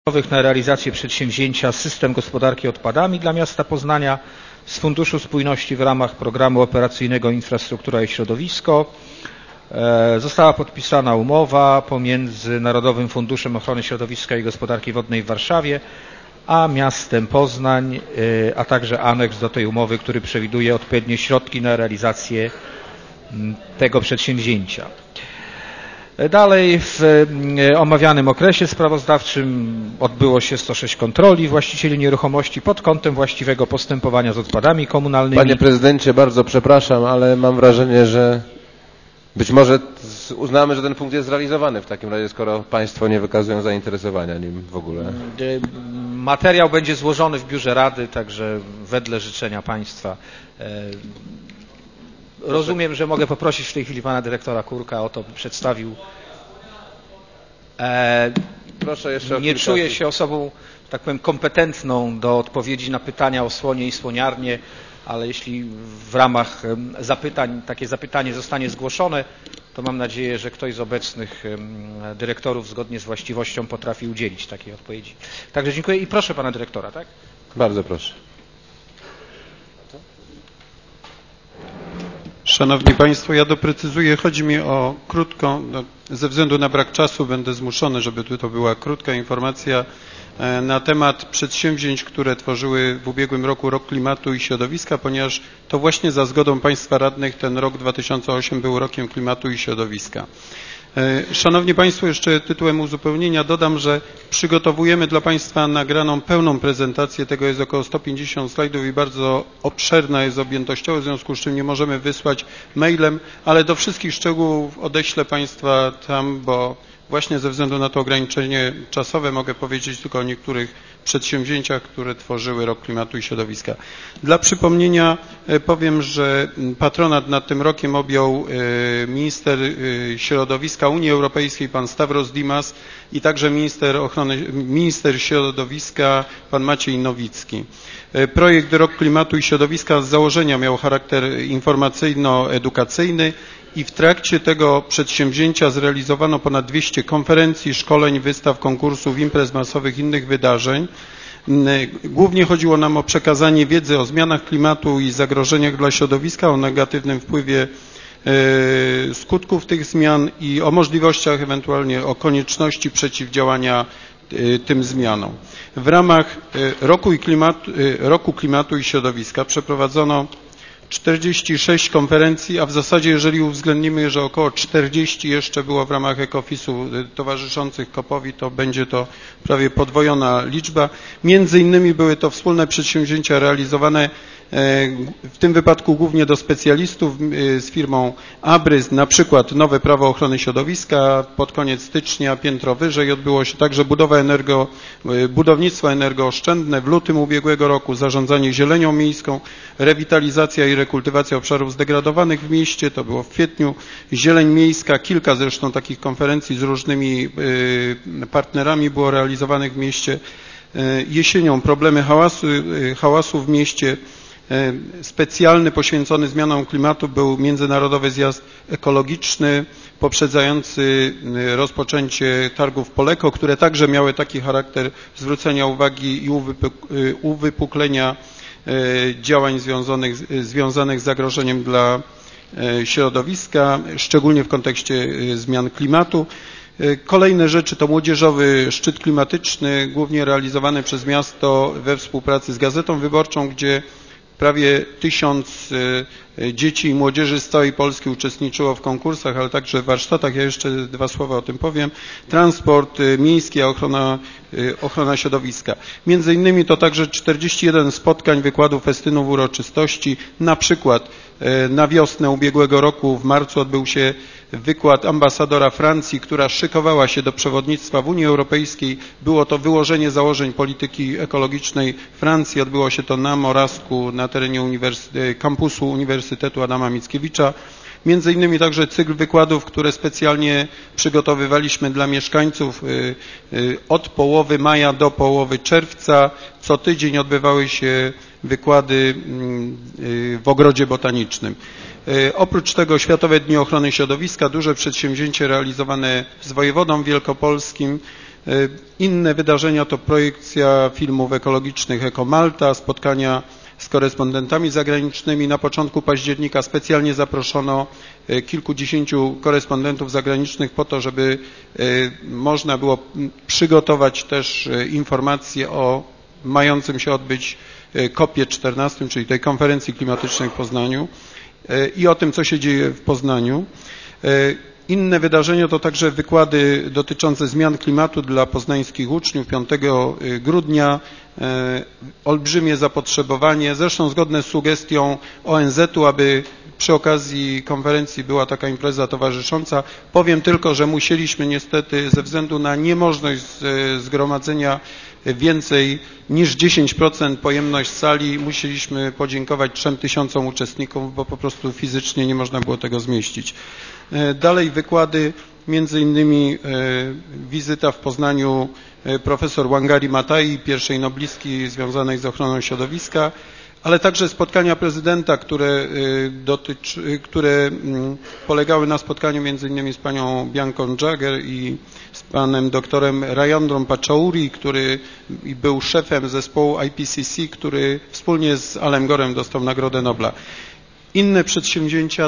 Na realizację przedsięwzięcia System Gospodarki Odpadami dla miasta Poznania z Funduszu Spójności w ramach Programu Operacyjnego Infrastruktura i Środowisko. Została podpisana umowa pomiędzy Narodowym Funduszem Ochrony Środowiska i Gospodarki Wodnej w Warszawie a miastem Poznań, a także aneks do tej umowy, który przewiduje odpowiednie środki na tego przedsięwzięcia. Dalej w omawianym okresie sprawozdawczym odbyło się 106 kontroli właścicieli nieruchomości pod kątem właściwego postępowania z odpadami komunalnymi. Panie prezydencie, bardzo przepraszam, ale mam wrażenie, że być może uznamy, że ten punkt jest zrealizowany w takim razie, skoro państwo nie wykazują zainteresowania nim w ogóle. Materiał będzie złożony w biurze Rady, także wedle życzenia państwa. Rozumiem, że mogę poprosić w tej chwili pana dyrektora Kurka o to, by przedstawił. Proszę jeszcze nie czuję się osobą, tak powiem, kompetentną do odpowiedzi na pytania o słonie i słoniarnię, ale jeśli w ramach zapytań takie zapytanie zostanie zgłoszone, to mam nadzieję, że ktoś z obecnych dyrektorów zgodnie z właściwością potrafi udzielić takiej odpowiedzi. Także dziękuję i proszę pana dyrektora, tak? Bardzo proszę. Szanowni Państwo, ja doprecyzuję, chodzi mi o krótką, ze względu na brak czasu będę zmuszony, żeby to była krótka informacja na temat przedsięwzięć, które tworzyły w ubiegłym roku Rok Klimatu i Środowiska, ponieważ to właśnie za zgodą Państwa radnych ten rok 2008 był Rokiem Klimatu i Środowiska. Szanowni Państwo, jeszcze tytułem uzupełnienia dodam, że przygotowujemy dla Państwa nagraną pełną prezentację, tego jest około 150 slajdów i bardzo obszerna jest objętościowo, w związku z czym nie możemy wysłać mailem, ale do wszystkich szczegółów odeślę Państwa tam, bo właśnie ze względu na to ograniczenie czasowe mogę powiedzieć tylko o niektórych przedsięwzięciach, które tworzyły Rok Klimatu i Środowiska. Dla przypomnienia powiem, że patronat nad tym rokiem objął minister środowiska Unii Europejskiej pan Stavros Dimas i także minister środowiska pan Maciej Nowicki. Projekt Rok Klimatu i Środowiska z założenia miał charakter informacyjno-edukacyjny i w trakcie tego przedsięwzięcia zrealizowano ponad 200 konferencji, szkoleń, wystaw, konkursów, imprez masowych, innych wydarzeń. Głównie chodziło nam o przekazanie wiedzy o zmianach klimatu i zagrożeniach dla środowiska, o negatywnym wpływie skutków tych zmian i o możliwościach, ewentualnie o konieczności przeciwdziałania tym zmianom. W ramach Roku Klimatu i Środowiska przeprowadzono 46 konferencji, a w zasadzie jeżeli uwzględnimy, że około 40 jeszcze było w ramach ECOFIS-u towarzyszących COP-owi, to będzie to prawie podwojona liczba. Między innymi były to wspólne przedsięwzięcia realizowane w tym wypadku głównie do specjalistów z firmą Abrys, na przykład nowe prawo ochrony środowiska, pod koniec stycznia piętro wyżej odbyło się także budownictwo energooszczędne w lutym ubiegłego roku, zarządzanie zielenią miejską, rewitalizacja i rekultywacja obszarów zdegradowanych w mieście, to było w kwietniu, zieleń miejska, kilka zresztą takich konferencji z różnymi partnerami było realizowanych w mieście, jesienią problemy hałasu w mieście. Specjalny poświęcony zmianom klimatu był międzynarodowy zjazd ekologiczny poprzedzający rozpoczęcie targów Poleko, które także miały taki charakter zwrócenia uwagi i uwypuklenia działań związanych z zagrożeniem dla środowiska, szczególnie w kontekście zmian klimatu. Kolejne rzeczy to młodzieżowy szczyt klimatyczny, głównie realizowany przez miasto we współpracy z Gazetą Wyborczą, gdzie prawie 1000 dzieci i młodzieży z całej Polski uczestniczyło w konkursach, ale także w warsztatach. Ja jeszcze dwa słowa o tym powiem. Transport miejski, ochrona środowiska. Między innymi to także 41 spotkań, wykładów, festynów, uroczystości. Na przykład na wiosnę ubiegłego roku w marcu odbył się wykład ambasadora Francji, która szykowała się do przewodnictwa w Unii Europejskiej. Było to wyłożenie założeń polityki ekologicznej Francji. Odbyło się to na Morawsku, na terenie kampusu Uniwersytetu Adama Mickiewicza. Między innymi także cykl wykładów, które specjalnie przygotowywaliśmy dla mieszkańców od połowy maja do połowy czerwca. Co tydzień odbywały się wykłady w ogrodzie botanicznym. Oprócz tego Światowe Dni Ochrony Środowiska, duże przedsięwzięcie realizowane z wojewodą wielkopolskim, Inne wydarzenia to projekcja filmów ekologicznych Eko Malta, spotkania z korespondentami zagranicznymi. Na początku października specjalnie zaproszono kilkudziesięciu korespondentów zagranicznych po to, żeby można było przygotować też informacje o mającym się odbyć COP-ie 14, czyli tej konferencji klimatycznej w Poznaniu i o tym, co się dzieje w Poznaniu. Inne wydarzenia to także wykłady dotyczące zmian klimatu dla poznańskich uczniów 5 grudnia. Olbrzymie zapotrzebowanie, zresztą zgodne z sugestią ONZ-u, aby przy okazji konferencji była taka impreza towarzysząca. Powiem tylko, że musieliśmy niestety ze względu na niemożność zgromadzenia więcej niż 10% pojemność sali, musieliśmy podziękować 3000 uczestników, bo po prostu fizycznie nie można było tego zmieścić. Dalej wykłady, między innymi wizyta w Poznaniu profesor Wangari Maathai, pierwszej noblistki związanej z ochroną środowiska, ale także spotkania prezydenta, które polegały na spotkaniu między innymi z panią Bianką Jagger i z panem doktorem Rajendrą Pachauri, który był szefem zespołu IPCC, który wspólnie z Alem Gorem dostał Nagrodę Nobla. Inne przedsięwzięcia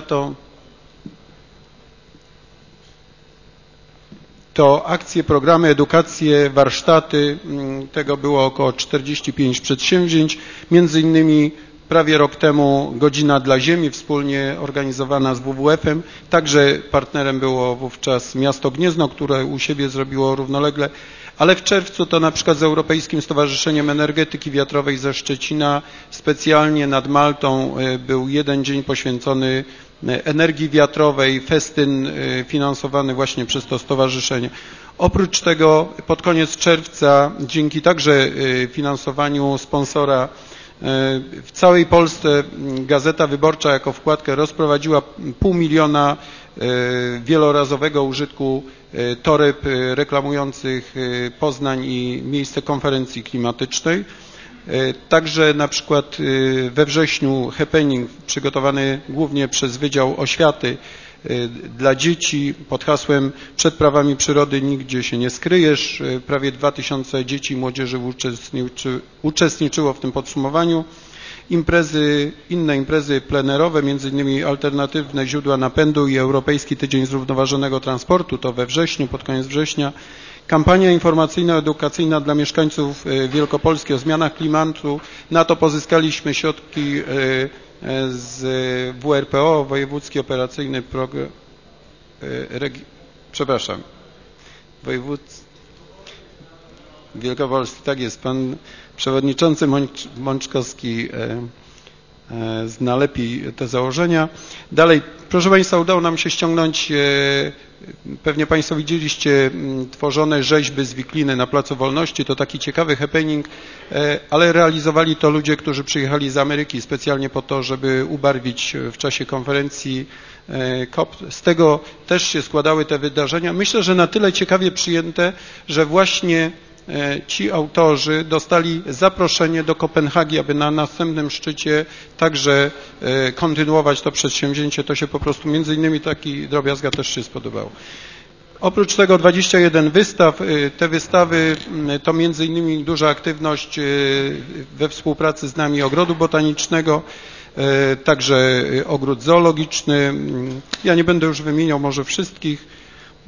to akcje, programy, edukacje, warsztaty. Tego było około 45 przedsięwzięć. Między innymi prawie rok temu Godzina dla Ziemi, wspólnie organizowana z WWF-em. Także partnerem było wówczas miasto Gniezno, które u siebie zrobiło równolegle. Ale w czerwcu to na przykład z Europejskim Stowarzyszeniem Energetyki Wiatrowej ze Szczecina specjalnie nad Maltą był jeden dzień poświęcony energii wiatrowej, festyn finansowany właśnie przez to stowarzyszenie. Oprócz tego pod koniec czerwca, dzięki także finansowaniu sponsora, w całej Polsce Gazeta Wyborcza jako wkładkę rozprowadziła 500 000 wielorazowego użytku toreb reklamujących Poznań i miejsce konferencji klimatycznej. Także na przykład we wrześniu happening przygotowany głównie przez Wydział Oświaty dla dzieci pod hasłem Przed prawami przyrody nigdzie się nie skryjesz. Prawie 2000 dzieci i młodzieży uczestniczyło w tym podsumowaniu. Inne imprezy plenerowe, między innymi alternatywne źródła napędu i Europejski Tydzień Zrównoważonego Transportu, to we wrześniu, pod koniec września. Kampania informacyjno-edukacyjna dla mieszkańców Wielkopolski o zmianach klimatu. Na to pozyskaliśmy środki z WRPO, Wojewódzki Operacyjny Program, Wielkopolski, tak jest, pan przewodniczący Mączkowski zna lepiej te założenia. Dalej, proszę Państwa, udało nam się ściągnąć, pewnie Państwo widzieliście, tworzone rzeźby z wikliny na Placu Wolności. To taki ciekawy happening, ale realizowali to ludzie, którzy przyjechali z Ameryki specjalnie po to, żeby ubarwić w czasie konferencji COP. Z tego też się składały te wydarzenia. Myślę, że na tyle ciekawie przyjęte, że właśnie ci autorzy dostali zaproszenie do Kopenhagi, aby na następnym szczycie także kontynuować to przedsięwzięcie. To się po prostu, między innymi taki drobiazga też się spodobało. Oprócz tego 21 wystaw. Te wystawy to między innymi duża aktywność we współpracy z nami Ogrodu Botanicznego, także ogród zoologiczny. Ja nie będę już wymieniał może wszystkich.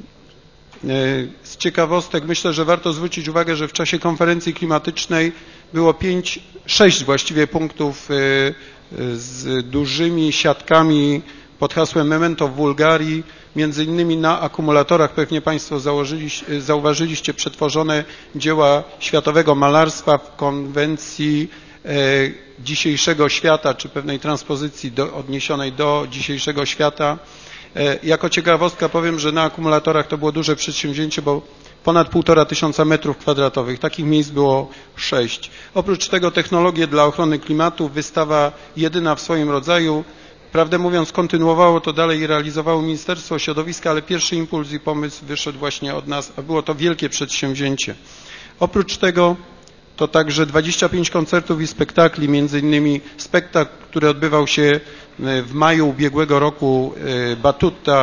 Z ciekawostek myślę, że warto zwrócić uwagę, że w czasie konferencji klimatycznej było 6 właściwie punktów z dużymi siatkami pod hasłem Memento Vulgari, między innymi na akumulatorach, pewnie Państwo zauważyliście przetworzone dzieła światowego malarstwa w konwencji dzisiejszego świata, czy pewnej transpozycji odniesionej do dzisiejszego świata. Jako ciekawostka powiem, że na akumulatorach to było duże przedsięwzięcie, bo ponad 1500 metrów kwadratowych. Takich miejsc było 6. Oprócz tego technologie dla ochrony klimatu, wystawa jedyna w swoim rodzaju. Prawdę mówiąc, kontynuowało to dalej i realizowało Ministerstwo Środowiska, ale pierwszy impuls i pomysł wyszedł właśnie od nas, a było to wielkie przedsięwzięcie. Oprócz tego to także 25 koncertów i spektakli, między innymi spektakl, który odbywał się w maju ubiegłego roku, Batutta,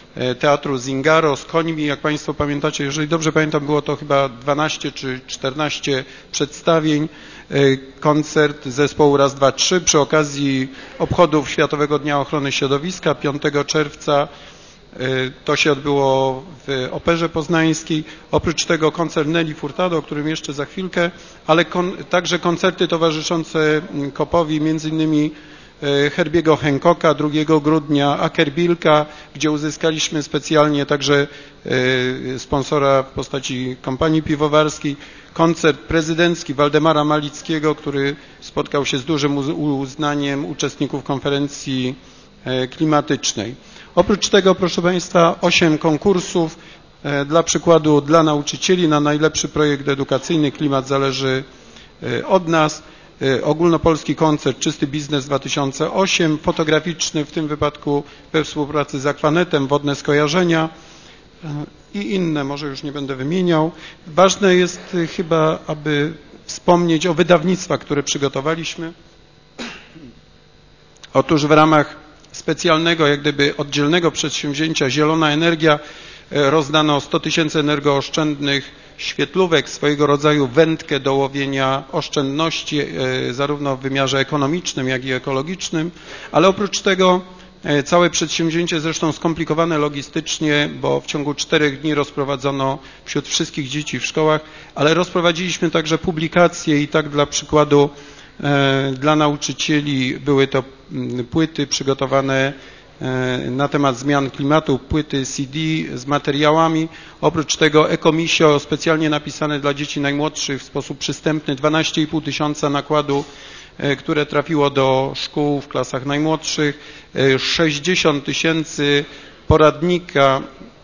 Teatru Zingaro z końmi. Jak Państwo pamiętacie, jeżeli dobrze pamiętam, było to chyba 12 czy 14 przedstawień. Koncert zespołu Raz, Dwa, Trzy przy okazji obchodów Światowego Dnia Ochrony Środowiska 5 czerwca. To się odbyło w Operze Poznańskiej. Oprócz tego koncert Nelly Furtado, o którym jeszcze za chwilkę, ale także koncerty towarzyszące COP-owi, między innymi Herbiego Hancocka 2 grudnia, Akerbilka, gdzie uzyskaliśmy specjalnie także sponsora w postaci kompanii piwowarskiej, koncert prezydencki Waldemara Malickiego, który spotkał się z dużym uznaniem uczestników konferencji klimatycznej. Oprócz tego, proszę Państwa, 8 konkursów, dla przykładu dla nauczycieli na najlepszy projekt edukacyjny Klimat zależy od nas, ogólnopolski koncert Czysty Biznes 2008, fotograficzny w tym wypadku we współpracy z Aquanetem, Wodne Skojarzenia i inne, może już nie będę wymieniał. Ważne jest chyba, aby wspomnieć o wydawnictwach, które przygotowaliśmy. Otóż w ramach specjalnego, jak gdyby oddzielnego przedsięwzięcia Zielona Energia rozdano 100 000 energooszczędnych świetlówek, swojego rodzaju wędkę do łowienia oszczędności zarówno w wymiarze ekonomicznym, jak i ekologicznym, ale oprócz tego całe przedsięwzięcie zresztą skomplikowane logistycznie, bo w ciągu 4 dni rozprowadzono wśród wszystkich dzieci w szkołach, ale rozprowadziliśmy także publikacje i tak dla przykładu dla nauczycieli były to płyty przygotowane na temat zmian klimatu, płyty CD z materiałami. Oprócz tego Ekomisio specjalnie napisane dla dzieci najmłodszych w sposób przystępny, 12,5 tysiąca nakładu, które trafiło do szkół w klasach najmłodszych, 60 000 poradnika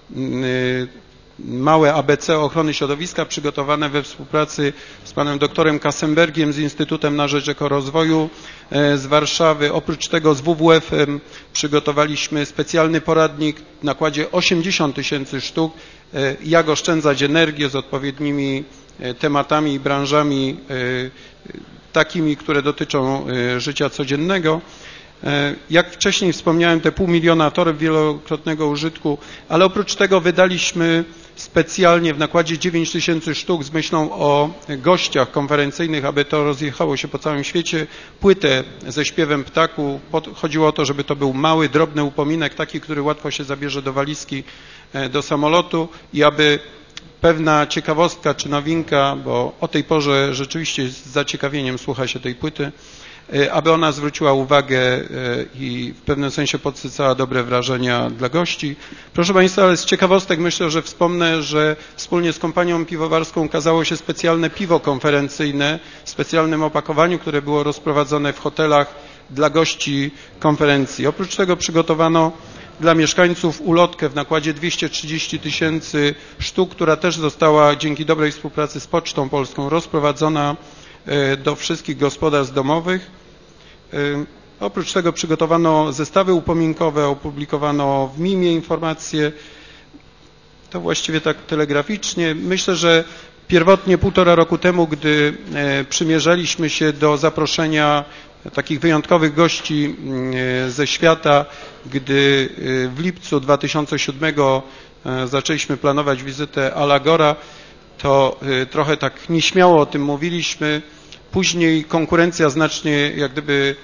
małe ABC ochrony środowiska przygotowane we współpracy z panem doktorem Kassenbergiem z Instytutem na Rzecz Ekorozwoju z Warszawy. Oprócz tego z WWF-em przygotowaliśmy specjalny poradnik w nakładzie 80 000 sztuk, jak oszczędzać energię z odpowiednimi tematami i branżami takimi, które dotyczą życia codziennego. Jak wcześniej wspomniałem, te 500 000 toreb wielokrotnego użytku, ale oprócz tego wydaliśmy specjalnie w nakładzie 9 000 sztuk z myślą o gościach konferencyjnych, aby to rozjechało się po całym świecie, płytę ze śpiewem ptaków. Chodziło o to, żeby to był mały, drobny upominek, taki, który łatwo się zabierze do walizki, do samolotu i aby pewna ciekawostka czy nowinka, bo o tej porze rzeczywiście z zaciekawieniem słucha się tej płyty, aby ona zwróciła uwagę i w pewnym sensie podsycała dobre wrażenia dla gości. Proszę Państwa, ale z ciekawostek myślę, że wspomnę, że wspólnie z kompanią piwowarską ukazało się specjalne piwo konferencyjne w specjalnym opakowaniu, które było rozprowadzone w hotelach dla gości konferencji. Oprócz tego przygotowano dla mieszkańców ulotkę w nakładzie 230 000 sztuk, która też została dzięki dobrej współpracy z Pocztą Polską rozprowadzona do wszystkich gospodarstw domowych. Oprócz tego przygotowano zestawy upominkowe, opublikowano w MIM-ie informacje. To właściwie tak telegraficznie. Myślę, że pierwotnie 1,5 roku temu, gdy przymierzaliśmy się do zaproszenia takich wyjątkowych gości ze świata, gdy w lipcu 2007 zaczęliśmy planować wizytę Al Gore'a, to trochę tak nieśmiało o tym mówiliśmy. Później konkurencja znacznie jak gdyby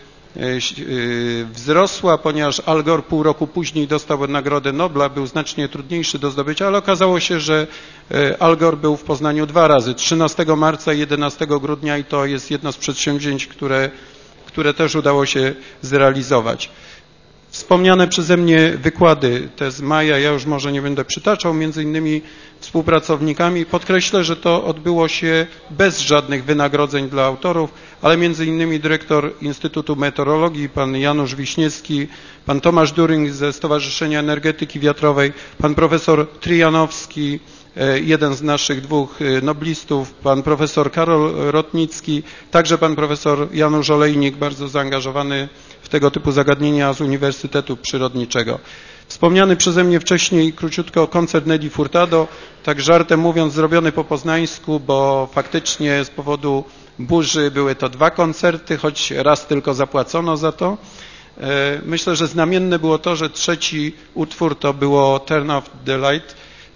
wzrosła, ponieważ Al Gore pół roku później dostał Nagrodę Nobla, był znacznie trudniejszy do zdobycia, ale okazało się, że Al Gore był w Poznaniu 2 razy, 13 marca i 11 grudnia i to jest jedno z przedsięwzięć, które też udało się zrealizować. Wspomniane przeze mnie wykłady, te z maja, ja już może nie będę przytaczał, między innymi współpracownikami. Podkreślę, że to odbyło się bez żadnych wynagrodzeń dla autorów, ale między innymi dyrektor Instytutu Meteorologii, pan Janusz Wiśniewski, pan Tomasz During ze Stowarzyszenia Energetyki Wiatrowej, pan profesor Tryjanowski, jeden z naszych 2 noblistów, pan profesor Karol Rotnicki, także pan profesor Janusz Olejnik, bardzo zaangażowany w tego typu zagadnienia z Uniwersytetu Przyrodniczego. Wspomniany przeze mnie wcześniej króciutko koncert Nelly Furtado, tak żartem mówiąc zrobiony po poznańsku, bo faktycznie z powodu burzy były to 2 koncerty, choć raz tylko zapłacono za to. Myślę, że znamienne było to, że trzeci utwór to było Turn Off the Light,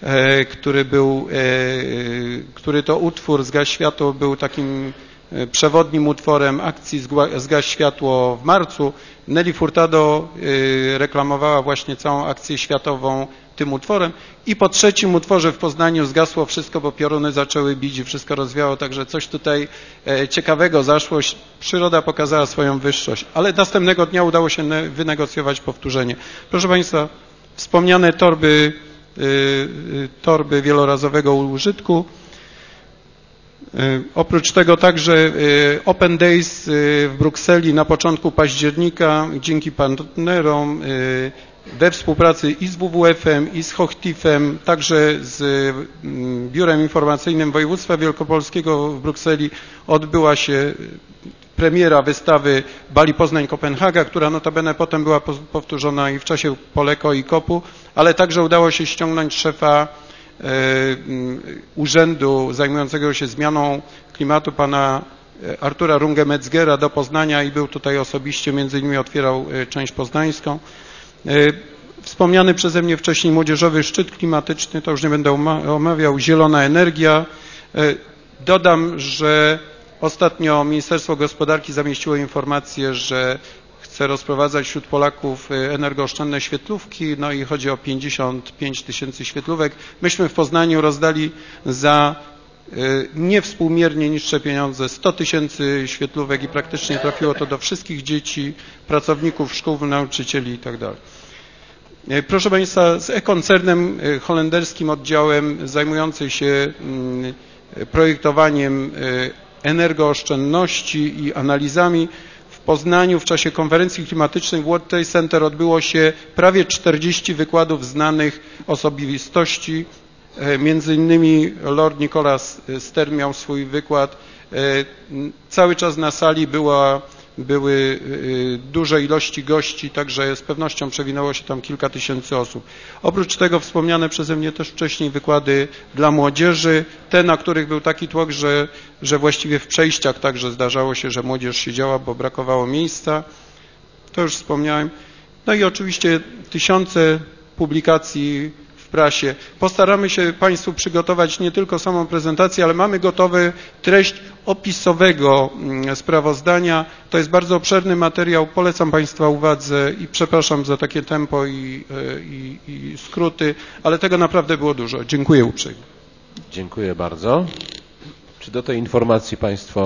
który to utwór Zgaś światło był takim przewodnim utworem akcji Zgaś światło w marcu. Nelly Furtado reklamowała właśnie całą akcję światową tym utworem i po trzecim utworze w Poznaniu zgasło wszystko, bo pioruny zaczęły bić i wszystko rozwiało, także coś tutaj ciekawego zaszło. Przyroda pokazała swoją wyższość, ale następnego dnia udało się wynegocjować powtórzenie. Proszę Państwa, wspomniane torby wielorazowego użytku. Oprócz tego także Open Days w Brukseli na początku października dzięki partnerom we współpracy i z WWF-em, i z Hochtiefem, także z Biurem Informacyjnym Województwa Wielkopolskiego w Brukseli odbyła się premiera wystawy Bali Poznań Kopenhaga, która notabene potem była powtórzona i w czasie Poleko i Kopu, ale także udało się ściągnąć szefa urzędu zajmującego się zmianą klimatu, pana Artura Runge-Metzgera do Poznania i był tutaj osobiście, między innymi otwierał część poznańską. Wspomniany przeze mnie wcześniej młodzieżowy szczyt klimatyczny, to już nie będę omawiał, zielona energia. Dodam, że ostatnio Ministerstwo Gospodarki zamieściło informację, że chce rozprowadzać wśród Polaków energooszczędne świetlówki, no i chodzi o 55 tysięcy świetlówek. Myśmy w Poznaniu rozdali za niewspółmiernie niższe pieniądze 100 tysięcy świetlówek i praktycznie trafiło to do wszystkich dzieci, pracowników szkół, nauczycieli i tak dalej. Proszę Państwa, z e-koncernem holenderskim oddziałem zajmującym się projektowaniem energooszczędności i analizami w Poznaniu w czasie konferencji klimatycznej w World Trade Center odbyło się prawie 40 wykładów znanych osobistości. Między innymi Lord Nicholas Stern miał swój wykład. Cały czas na sali były duże ilości gości, także z pewnością przewinęło się tam kilka tysięcy osób. Oprócz tego wspomniane przeze mnie też wcześniej wykłady dla młodzieży, te, na których był taki tłok, że właściwie w przejściach także zdarzało się, że młodzież siedziała, bo brakowało miejsca. To już wspomniałem. No i oczywiście tysiące publikacji w prasie. Postaramy się Państwu przygotować nie tylko samą prezentację, ale mamy gotowy treść opisowego sprawozdania. To jest bardzo obszerny materiał. Polecam Państwa uwadze i przepraszam za takie tempo i skróty, ale tego naprawdę było dużo. Dziękuję uprzejmie. Dziękuję bardzo. Czy do tej informacji Państwo